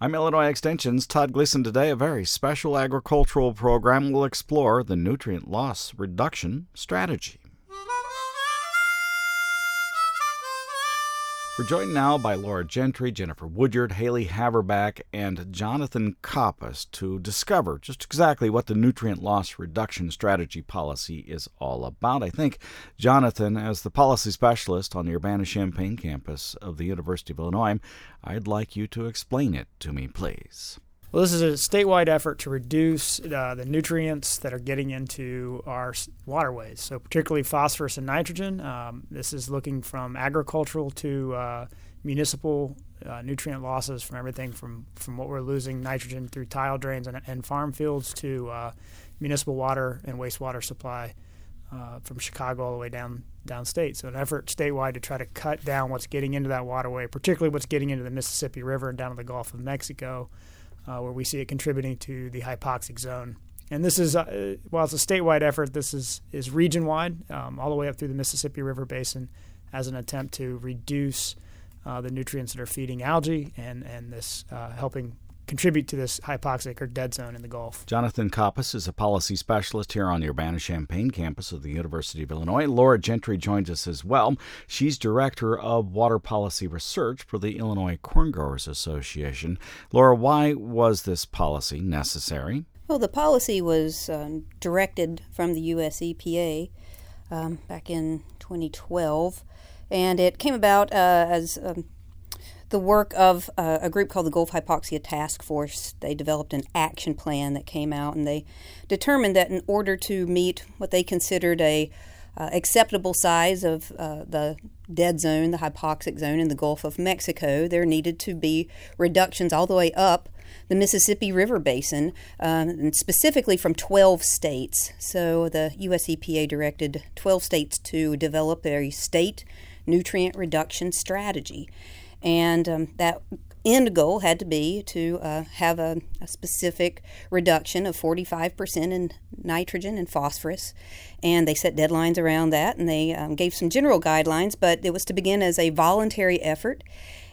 I'm Illinois Extension's Todd Gleason. Today, a very special agricultural program will explore the nutrient loss reduction strategy. We're joined now by Laura Gentry, Jennifer Woodyard, Haley Haverback, and Jonathan Koppas to discover just exactly what the nutrient loss reduction strategy policy is all about. I think, Jonathan, as the policy specialist on the Urbana-Champaign campus of the University of Illinois, I'd like you to explain it to me, please. Well, this is a statewide effort to reduce the nutrients that are getting into our waterways, so particularly phosphorus and nitrogen. This is looking from agricultural to municipal nutrient losses, from everything from what we're losing nitrogen through tile drains and farm fields to municipal water and wastewater supply from Chicago all the way downstate. So an effort statewide to try to cut down what's getting into that waterway, particularly what's getting into the Mississippi River and down to the Gulf of Mexico, where we see it contributing to the hypoxic zone. And this is, while it's a statewide effort, this is region-wide, all the way up through the Mississippi River Basin, as an attempt to reduce the nutrients that are feeding algae and this helping contribute to this hypoxic or dead zone in the Gulf. Jonathan Koppas is a policy specialist here on the Urbana-Champaign campus of the University of Illinois. Laura Gentry joins us as well. She's director of water policy research for the Illinois Corn Growers Association. Laura, why was this policy necessary? Well, the policy was directed from the U.S. EPA back in 2012, and it came about as the work of a group called the Gulf Hypoxia Task Force. They developed an action plan that came out, and they determined that in order to meet what they considered a acceptable size of the dead zone, the hypoxic zone in the Gulf of Mexico, there needed to be reductions all the way up the Mississippi River Basin, and specifically from 12 states. So the U.S. EPA directed 12 states to develop a state nutrient reduction strategy. And that end goal had to be to have a specific reduction of 45% in nitrogen and phosphorus. And they set deadlines around that, and they gave some general guidelines, but it was to begin as a voluntary effort.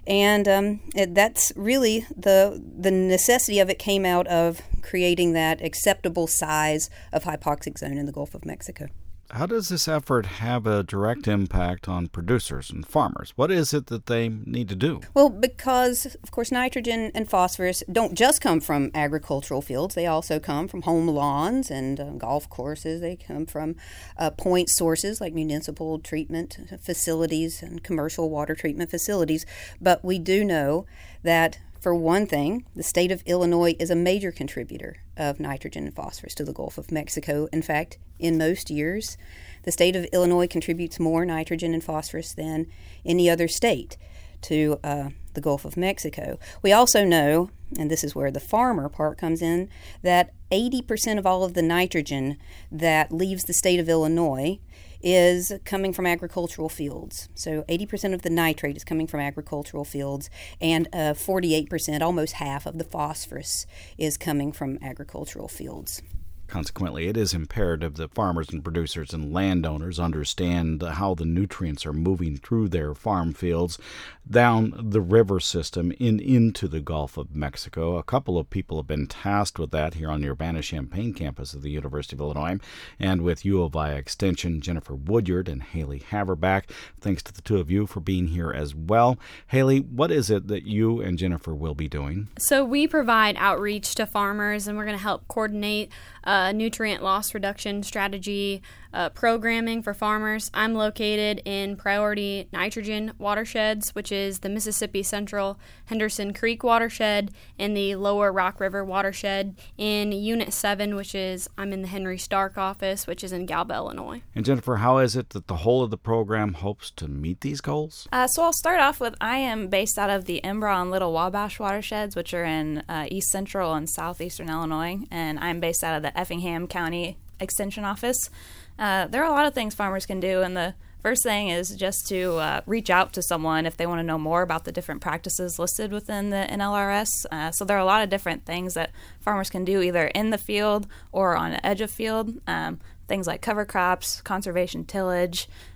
And that's really the necessity of it came out of creating that acceptable size of hypoxic zone in the Gulf of Mexico. How does this effort have a direct impact on producers and farmers? What is it that they need to do? Well, because, of course, nitrogen and phosphorus don't just come from agricultural fields. They also come from home lawns and golf courses. They come from point sources like municipal treatment facilities and commercial water treatment facilities. But we do know that, for one thing, the state of Illinois is a major contributor of nitrogen and phosphorus to the Gulf of Mexico. In fact, in most years, the state of Illinois contributes more nitrogen and phosphorus than any other state to the Gulf of Mexico. We also know, and this is where the farmer part comes in, that 80% of all of the nitrogen that leaves the state of Illinois is coming from agricultural fields. So 80% of the nitrate is coming from agricultural fields, and 48%, almost half of the phosphorus, is coming from agricultural fields. Consequently, it is imperative that farmers and producers and landowners understand how the nutrients are moving through their farm fields down the river system into the Gulf of Mexico. A couple of people have been tasked with that here on the Urbana-Champaign campus of the University of Illinois, and with U of I Extension, Jennifer Woodyard and Haley Haverback. Thanks to the two of you for being here as well. Haley, what is it that you and Jennifer will be doing? So we provide outreach to farmers, and we're going to help coordinate nutrient loss reduction strategy programming for farmers. I'm located in priority nitrogen watersheds, which is the Mississippi Central Henderson Creek watershed and the Lower Rock River watershed in Unit 7, which is, I'm in the Henry Stark office, which is in Galba, Illinois. And Jennifer, how is it that the whole of the program hopes to meet these goals? So I'll start off with, I am based out of the Embra and Little Wabash watersheds, which are in East Central and Southeastern Illinois, and I'm based out of the Effingham County Extension Office. There are a lot of things farmers can do, and the first thing is just to reach out to someone if they want to know more about the different practices listed within the NLRS. So there are a lot of different things that farmers can do either in the field or on the edge of field. Things like cover crops, conservation tillage,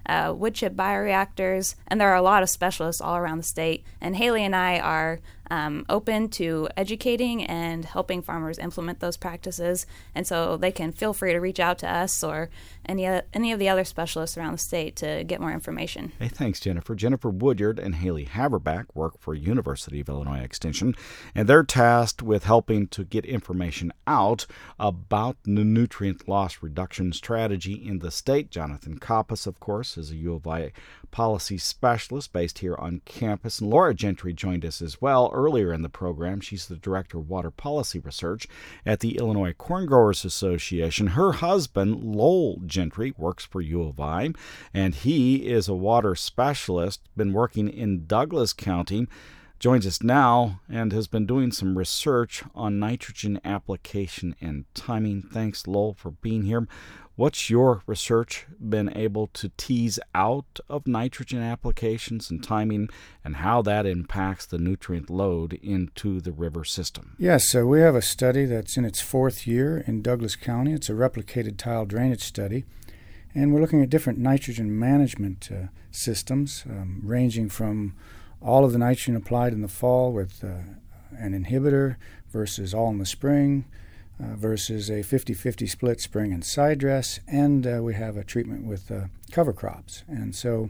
wood chip bioreactors, and there are a lot of specialists all around the state. And Haley and I are open to educating and helping farmers implement those practices, and so they can feel free to reach out to us or any of the other specialists around the state to get more information. Hey, thanks, Jennifer. Jennifer Woodyard and Haley Haverback work for University of Illinois Extension, and they're tasked with helping to get information out about the nutrient loss reduction strategy in the state. Jonathan Koppas, of course, is a U of I policy specialist based here on campus, and Laura Gentry joined us as well earlier in the program. She's the Director of Water Policy Research at the Illinois Corn Growers Association. Her husband, Lowell Gentry, works for U of I, and he is a water specialist, been working in Douglas County, joins us now and has been doing some research on nitrogen application and timing. Thanks, Lowell, for being here. What's your research been able to tease out of nitrogen applications and timing, and how that impacts the nutrient load into the river system? Yes, so we have a study that's in its 4th year in Douglas County. It's a replicated tile drainage study, and we're looking at different nitrogen management systems, ranging from all of the nitrogen applied in the fall with an inhibitor versus all in the spring, versus a 50-50 split spring and side dress, and we have a treatment with cover crops. And so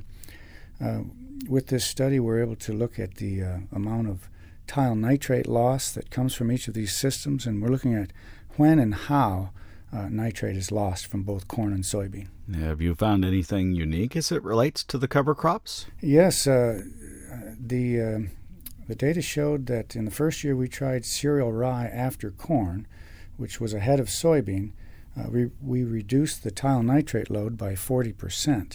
with this study, we're able to look at the amount of tile nitrate loss that comes from each of these systems, and we're looking at when and how nitrate is lost from both corn and soybean. Have you found anything unique as it relates to the cover crops? Yes, the data showed that in the first year we tried cereal rye after corn, which was ahead of soybean. We reduced the tile nitrate load by 40%,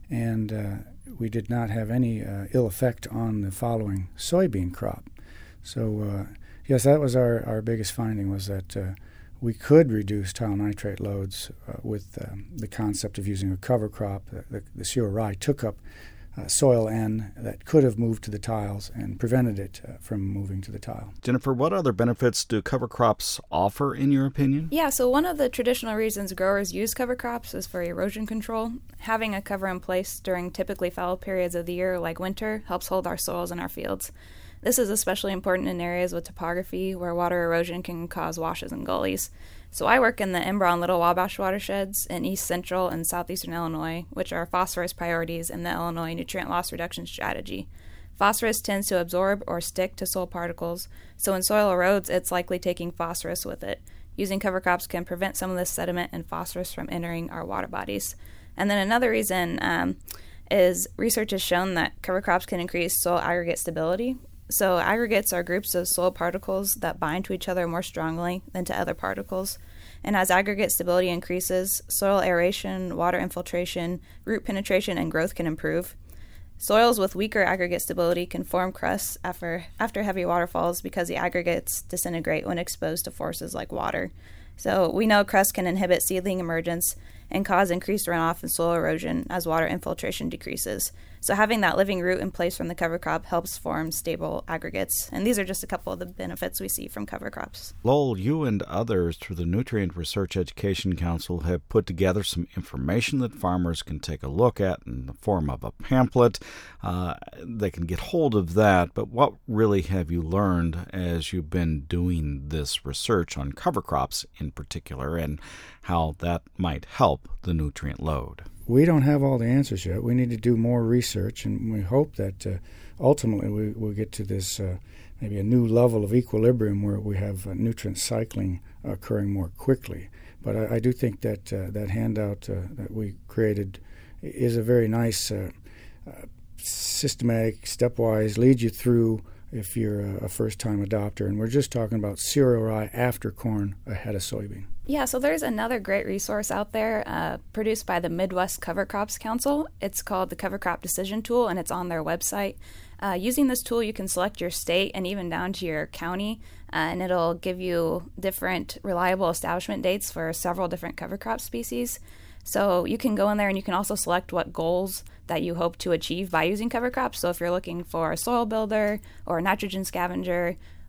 and we did not have any ill effect on the following soybean crop. So, yes, that was our biggest finding, was that we could reduce tile nitrate loads with the concept of using a cover crop. The cereal rye took up soil N that could have moved to the tiles and prevented it from moving to the tile. Jennifer, what other benefits do cover crops offer, in your opinion? Yeah, so one of the traditional reasons growers use cover crops is for erosion control. Having a cover in place during typically fallow periods of the year, like winter, helps hold our soils in our fields. This is especially important in areas with topography where water erosion can cause washes and gullies. So I work in the Embra and Little Wabash watersheds in east central and southeastern Illinois, which are phosphorus priorities in the Illinois nutrient loss reduction strategy. Phosphorus tends to absorb or stick to soil particles, so when soil erodes, it's likely taking phosphorus with it. Using cover crops can prevent some of this sediment and phosphorus from entering our water bodies. And then another reason is research has shown that cover crops can increase soil aggregate stability. So aggregates are groups of soil particles that bind to each other more strongly than to other particles. And as aggregate stability increases, soil aeration, water infiltration, root penetration, and growth can improve. Soils with weaker aggregate stability can form crusts after heavy waterfalls because the aggregates disintegrate when exposed to forces like water. So we know crusts can inhibit seedling emergence and cause increased runoff and soil erosion as water infiltration decreases. So having that living root in place from the cover crop helps form stable aggregates. And these are just a couple of the benefits we see from cover crops. Lowell, you and others through the Nutrient Research Education Council have put together some information that farmers can take a look at in the form of a pamphlet. They can get hold of that, but what really have you learned as you've been doing this research on cover crops in particular, and how that might help the nutrient load? We don't have all the answers yet. We need to do more research, and we hope that ultimately we'll get to this maybe a new level of equilibrium where we have nutrient cycling occurring more quickly. But I do think that that handout that we created is a very nice, systematic, stepwise, leads you through if you're a first-time adopter. And we're just talking about cereal rye after corn ahead of soybean. Yeah, so there's another great resource out there produced by the Midwest Cover Crops Council. It's called the Cover Crop Decision Tool, and it's on their website. Using this tool, you can select your state and even down to your county, and it'll give you different reliable establishment dates for several different cover crop species. So you can go in there and you can also select what goals that you hope to achieve by using cover crops. So if you're looking for a soil builder or a nitrogen scavenger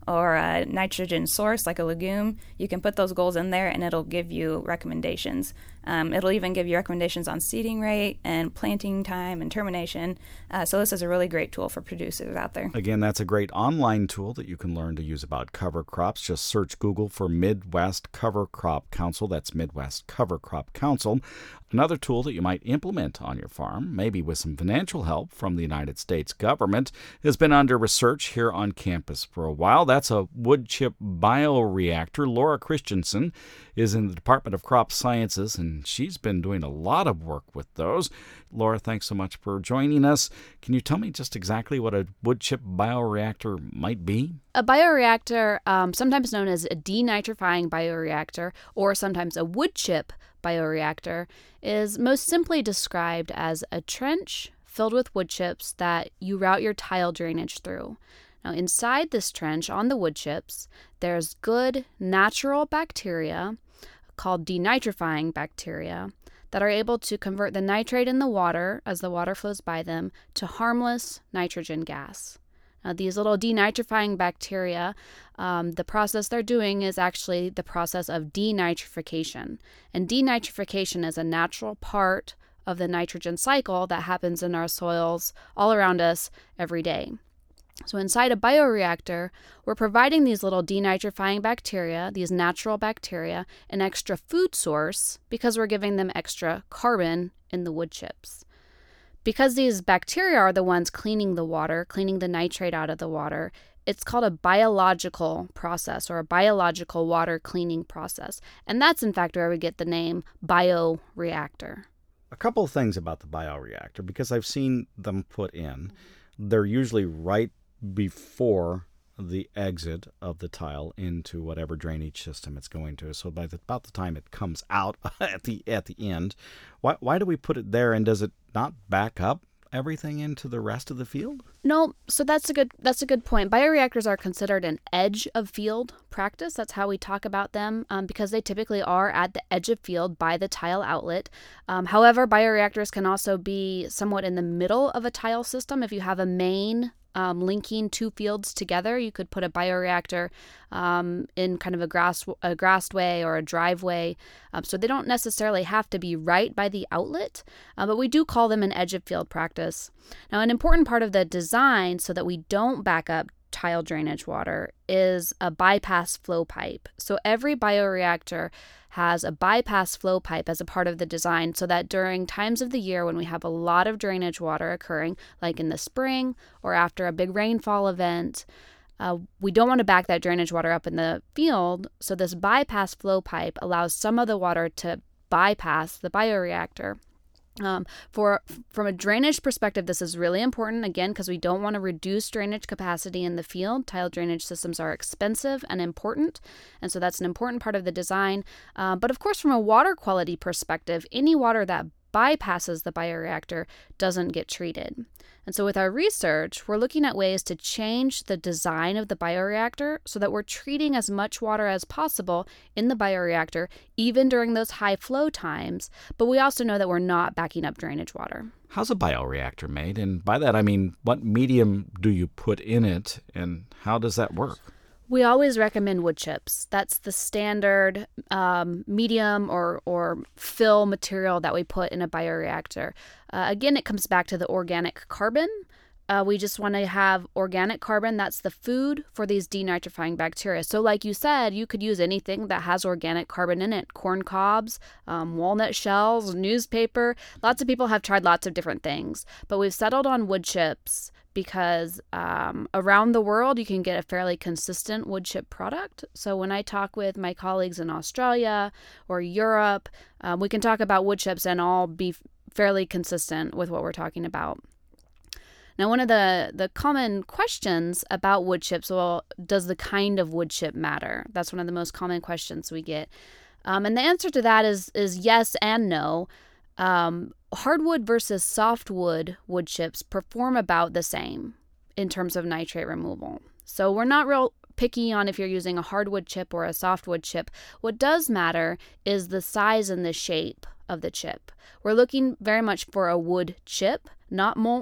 or a nitrogen source like a legume, you can put those goals in there and it'll give you recommendations. It'll even give you recommendations on seeding rate and planting time and termination. So this is a really great tool for producers out there. Again, that's a great online tool that you can learn to use about cover crops. Just search Google for Midwest Cover Crop Council. That's Midwest Cover Crop Council. Another tool that you might implement on your farm, maybe with some financial help from the United States government, has been under research here on campus for a while. That's a wood chip bioreactor. Laura Christensen is in the Department of Crop Sciences, and she's been doing a lot of work with those. Laura, thanks so much for joining us. Can you tell me just exactly what a wood chip bioreactor might be? A bioreactor, sometimes known as a denitrifying bioreactor or sometimes a wood chip bioreactor, is most simply described as a trench filled with wood chips that you route your tile drainage through. Now, inside this trench on the wood chips, there's good natural bacteria called denitrifying bacteria that are able to convert the nitrate in the water as the water flows by them to harmless nitrogen gas. Now, these little denitrifying bacteria, the process they're doing is actually the process of denitrification. And denitrification is a natural part of the nitrogen cycle that happens in our soils all around us every day. So inside a bioreactor, we're providing these little denitrifying bacteria, these natural bacteria, an extra food source because we're giving them extra carbon in the wood chips. Because these bacteria are the ones cleaning the water, cleaning the nitrate out of the water, it's called a biological process or a biological water cleaning process. And that's, in fact, where we get the name bioreactor. A couple of things about the bioreactor, because I've seen them put in. They're usually right before the exit of the tile into whatever drainage system it's going to. So by about the time it comes out at the end, why do we put it there, and does it not back up everything into the rest of the field? No, so that's a good point. Bioreactors are considered an edge of field practice. That's how we talk about them because they typically are at the edge of field by the tile outlet. However, bioreactors can also be somewhat in the middle of a tile system. If you have a main linking two fields together, you could put a bioreactor in kind of a grassed way or a driveway. So they don't necessarily have to be right by the outlet, but we do call them an edge of field practice. Now, an important part of the design so that we don't back up tile drainage water is a bypass flow pipe. So every bioreactor has a bypass flow pipe as a part of the design so that during times of the year when we have a lot of drainage water occurring, like in the spring or after a big rainfall event, we don't want to back that drainage water up in the field. So this bypass flow pipe allows some of the water to bypass the bioreactor. From a drainage perspective, this is really important, again, because we don't want to reduce drainage capacity in the field. Tile drainage systems are expensive and important, and so that's an important part of the design. But of course, from a water quality perspective, any water that bypasses the bioreactor doesn't get treated. And so with our research, we're looking at ways to change the design of the bioreactor so that we're treating as much water as possible in the bioreactor, even during those high flow times. But we also know that we're not backing up drainage water. How's a bioreactor made? And by that, I mean, what medium do you put in it, and how does that work? We always recommend wood chips. That's the standard medium or fill material that we put in a bioreactor. Again, it comes back to the organic carbon. We just want to have organic carbon. That's the food for these denitrifying bacteria. So like you said, you could use anything that has organic carbon in it. Corn cobs, walnut shells, newspaper. Lots of people have tried lots of different things. But we've settled on wood chips because around the world, you can get a fairly consistent wood chip product. So when I talk with my colleagues in Australia or Europe, we can talk about wood chips and all be fairly consistent with what we're talking about. Now, one of the common questions about wood chips, well, does the kind of wood chip matter? That's one of the most common questions we get. And the answer to that is yes and no. Hardwood versus softwood wood chips perform about the same in terms of nitrate removal. So we're not real picky on if you're using a hardwood chip or a softwood chip. What does matter is the size and the shape of the chip. We're looking very much for a wood chip, not mulch,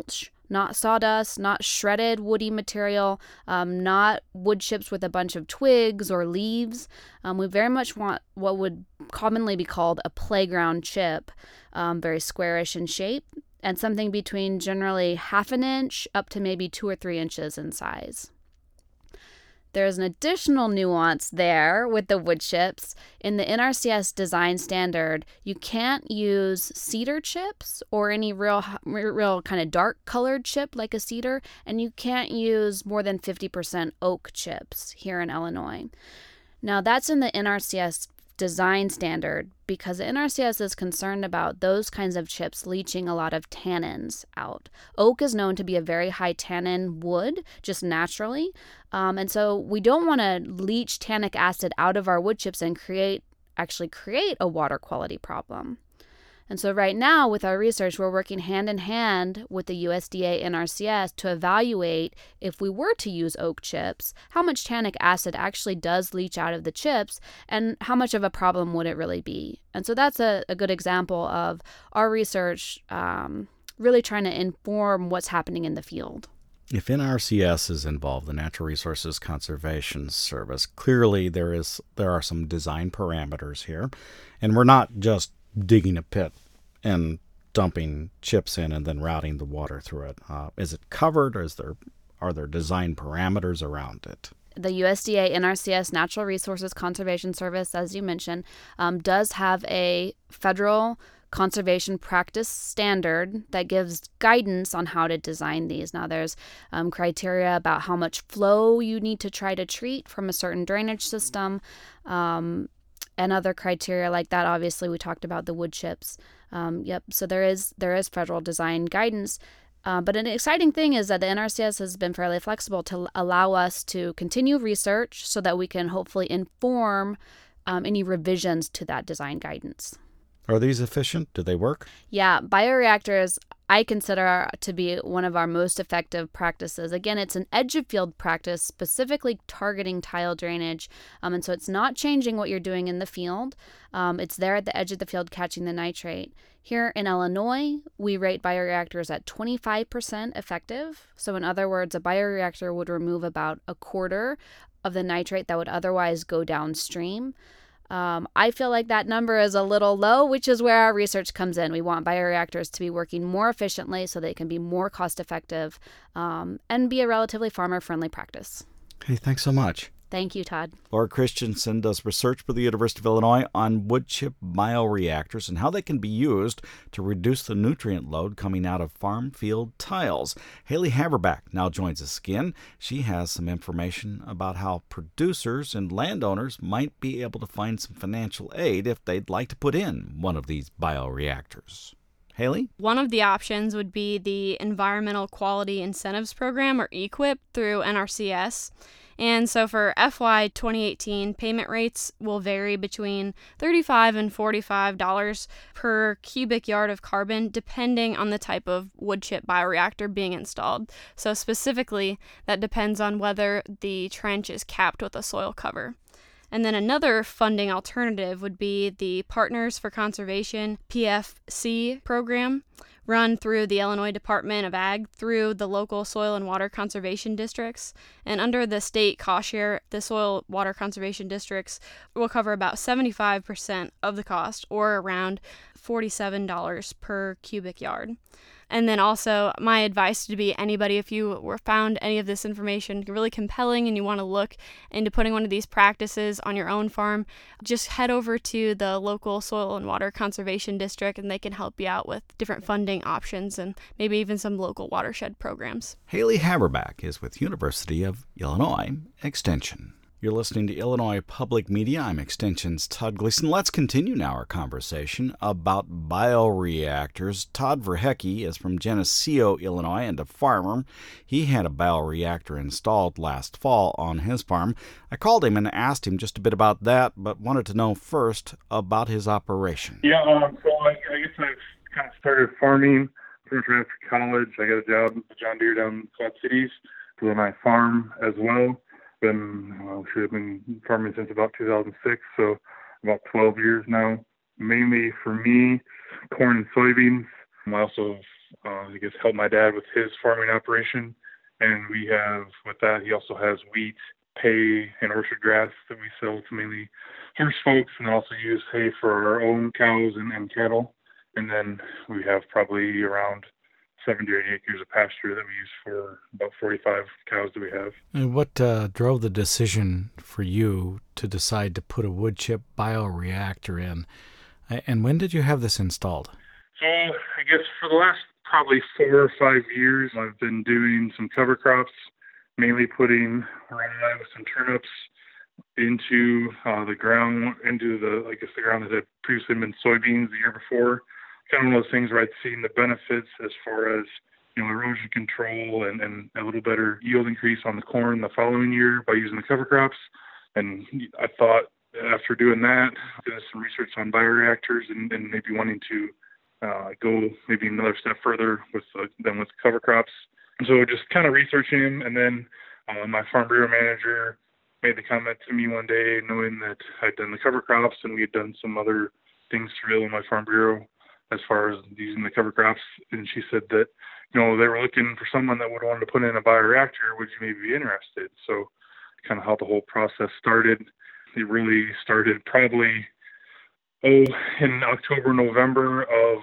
not sawdust, not shredded woody material, not wood chips with a bunch of twigs or leaves. We very much want what would commonly be called a playground chip, very squarish in shape, and something between generally 1/2 inch up to maybe 2 or 3 inches in size. There's an additional nuance there with the wood chips. In the NRCS design standard, you can't use cedar chips or any real kind of dark colored chip like a cedar, and you can't use more than 50% oak chips here in Illinois. Now, that's in the NRCS design standard because the NRCS is concerned about those kinds of chips leaching a lot of tannins out. Oak is known to be a very high tannin wood, just naturally. And so we don't want to leach tannic acid out of our wood chips and create a water quality problem. And so right now with our research, we're working hand in hand with the USDA NRCS to evaluate if we were to use oak chips, how much tannic acid actually does leach out of the chips and how much of a problem would it really be. And so that's a good example of our research really trying to inform what's happening in the field. If NRCS is involved, the Natural Resources Conservation Service, clearly there are some design parameters here, and we're not just digging a pit and dumping chips in and then routing the water through it. Is it covered, or are there design parameters around it? The USDA NRCS Natural Resources Conservation Service, as you mentioned, does have a federal conservation practice standard that gives guidance on how to design these. Now, there's criteria about how much flow you need to try to treat from a certain drainage system, and other criteria like that. Obviously, we talked about the wood chips. So there is federal design guidance. But an exciting thing is that the NRCS has been fairly flexible to allow us to continue research so that we can hopefully inform any revisions to that design guidance. Are these efficient? Do they work? Yeah, bioreactors I consider to be one of our most effective practices. Again, it's an edge of field practice specifically targeting tile drainage. And so it's not changing what you're doing in the field. It's there at the edge of the field catching the nitrate. Here in Illinois, we rate bioreactors at 25% effective. So in other words, a bioreactor would remove about 1/4 of the nitrate that would otherwise go downstream. I feel like that number is a little low, which is where our research comes in. We want bioreactors to be working more efficiently so they can be more cost effective and be a relatively farmer-friendly practice. Hey, thanks so much. Thank you, Todd. Laura Christensen does research for the University of Illinois on wood chip bioreactors and how they can be used to reduce the nutrient load coming out of farm field tiles. Haley Haverback now joins us again. She has some information about how producers and landowners might be able to find some financial aid if they'd like to put in one of these bioreactors. Haley? One of the options would be the Environmental Quality Incentives Program, or EQIP, through NRCS. And so for FY 2018, payment rates will vary between $35 and $45 per cubic yard of carbon, depending on the type of wood chip bioreactor being installed. So specifically, that depends on whether the trench is capped with a soil cover. And then another funding alternative would be the Partners for Conservation, PFC program, run through the Illinois Department of Ag through the local soil and water conservation districts. And under the state cost share, the soil water conservation districts will cover about 75% of the cost, or around $47 per cubic yard. And then also, my advice would be anybody, if you found any of this information really compelling and you want to look into putting one of these practices on your own farm, just head over to the local soil and water conservation district and they can help you out with different funding options and maybe even some local watershed programs. Haley Haverback is with University of Illinois Extension. You're listening to Illinois Public Media. I'm Extension's Todd Gleason. Let's continue now our conversation about bioreactors. Todd Verhecke is from Geneseo, Illinois, and a farmer. He had a bioreactor installed last fall on his farm. I called him and asked him just a bit about that, but wanted to know first about his operation. Yeah, so I guess I've kind of started farming pretty much after college. I got a job at John Deere down in Quad Cities, doing my farm as well. Should have been farming since about 2006, so about 12 years now. Mainly for me, corn and soybeans. I also help my dad with his farming operation. And we have, with that, he also has wheat, hay, and orchard grass that we sell to mainly horse folks, and also use hay for our own cows and cattle. And then we have probably around 70 or 80 acres of pasture that we use for about 45 cows that we have. And what drove the decision for you to decide to put a wood chip bioreactor in? And when did you have this installed? So I guess for the last probably 4 or 5 years, I've been doing some cover crops, mainly putting rye with some turnips into the ground, into the ground that had previously been soybeans the year before. Kind of one of those things where I'd seen the benefits as far as, erosion control and a little better yield increase on the corn the following year by using the cover crops. And I thought after doing that, doing some research on bioreactors and maybe wanting to go maybe another step further with cover crops. And so just kind of researching them, and then my Farm Bureau manager made the comment to me one day, knowing that I'd done the cover crops and we had done some other things to in my Farm Bureau as far as using the cover crops. And she said that, they were looking for someone that would want to put in a bioreactor. Would you maybe be interested? So kind of how the whole process started. It really started probably in October, November of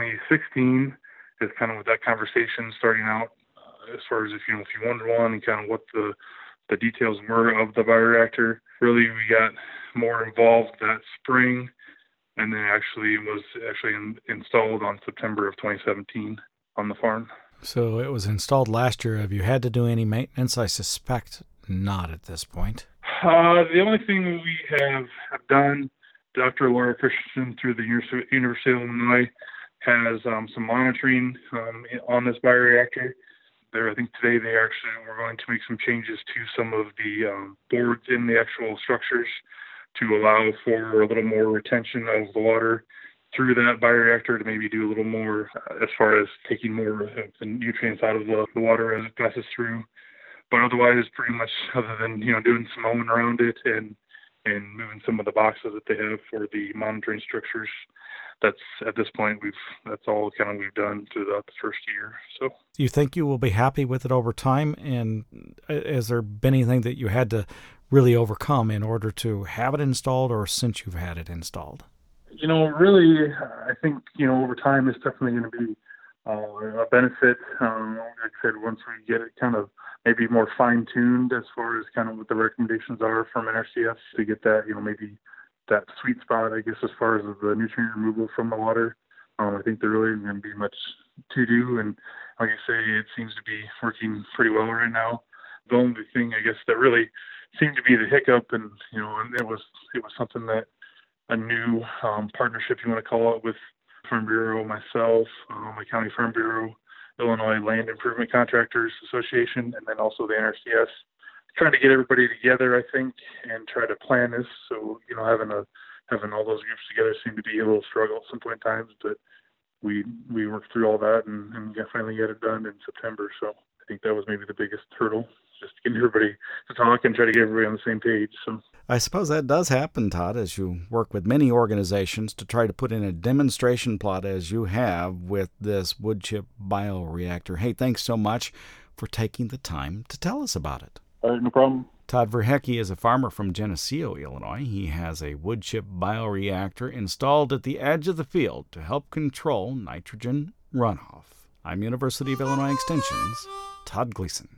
2016 is kind of with that conversation starting out as far as if you wanted one and kind of what the details were of the bioreactor. Really, we got more involved that spring, and then it was installed on September of 2017 on the farm. So it was installed last year. Have you had to do any maintenance? I suspect not at this point. The only thing we have done, Dr. Laura Christensen through the University of Illinois has some monitoring on this bioreactor. I think today we're going to make some changes to some of the boards in the actual structures to allow for a little more retention of the water through that bioreactor, to maybe do a little more as far as taking more of the nutrients out of the water as it passes through. But otherwise, pretty much other than, doing some mowing around it and moving some of the boxes that they have for the monitoring structures, that's at this point that's all kind of we've done throughout the first year. So, do you think you will be happy with it over time? And has there been anything that you had to really overcome in order to have it installed, or since you've had it installed? Really, I think over time it's definitely going to be a benefit. Like I said, once we get it kind of maybe more fine-tuned as far as kind of what the recommendations are from NRCS to get that, maybe that sweet spot, I guess, as far as the nutrient removal from the water. I think there really isn't going to be much to do. And like I say, it seems to be working pretty well right now. The only thing, I guess, that really seemed to be the hiccup, and, and it was something that a new partnership, you want to call it, with Farm Bureau, myself, my county Farm Bureau, Illinois Land Improvement Contractors Association, and then also the NRCS, trying to get everybody together, I think, and try to plan this. So, having all those groups together seemed to be a little struggle at some point in times, but we worked through all that and finally got it done in September. So I think that was maybe the biggest hurdle, just getting everybody to talk and try to get everybody on the same page. So I suppose that does happen, Todd, as you work with many organizations to try to put in a demonstration plot as you have with this wood chip bioreactor. Hey, thanks so much for taking the time to tell us about it. All right, no problem. Todd Verhecke is a farmer from Geneseo, Illinois. He has a wood chip bioreactor installed at the edge of the field to help control nitrogen runoff. I'm University of Illinois Extension's Todd Gleason.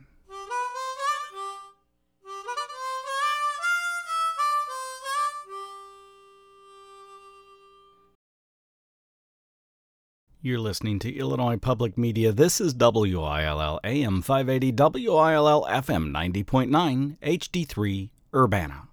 You're listening to Illinois Public Media. This is WILL AM 580, WILL FM 90.9, HD3, Urbana.